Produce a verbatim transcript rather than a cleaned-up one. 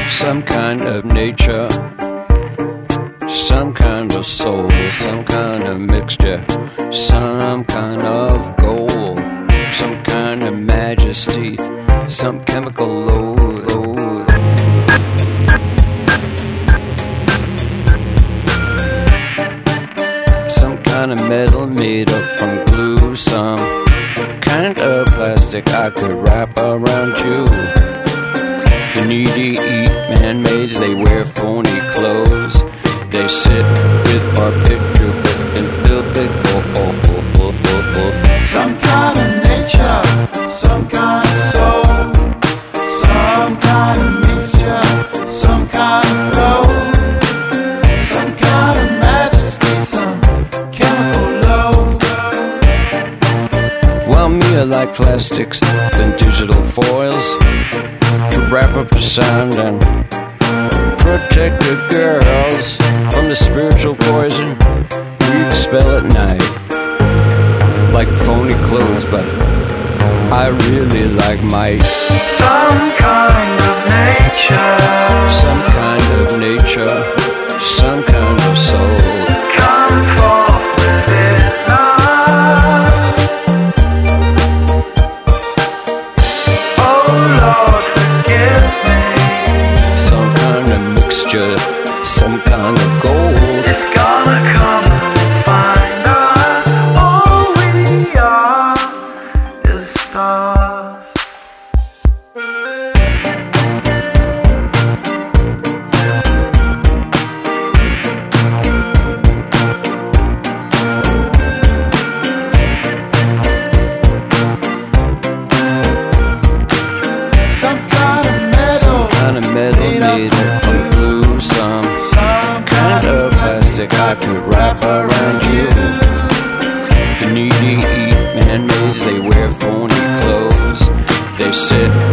some kind of nature, some kind of soul, some kind of mixture, some kind of gold, some kind of majesty, some chemical load, load. Some kind of metal made up from glue, some kind of plastic I could wrap around you. The needy eat man-mades, they wear phony clothes. They sit with our picture book and build big oh, oh, oh, oh, oh, oh. Some kind of nature, some kind of soul, some kind of mixture, some kind of gold, some kind of majesty, some chemical load. Well, me I like plastics and digital foils to wrap up the sound and protect the girls from the spiritual poison we expel at night. Like phony clothes, but I really like might. Some kind of nature, Some kind of nature, some kind of soul. come forth within us. Oh Lord, forgive me. Some kind of mixture, some kind of gold. It's gonna come and find us. All we are is stars. Some kind of metal, Some kind of metal made up from glue, some some kind of plastic I could wrap around you. The needy eat man-mades, they wear phony clothes. They sit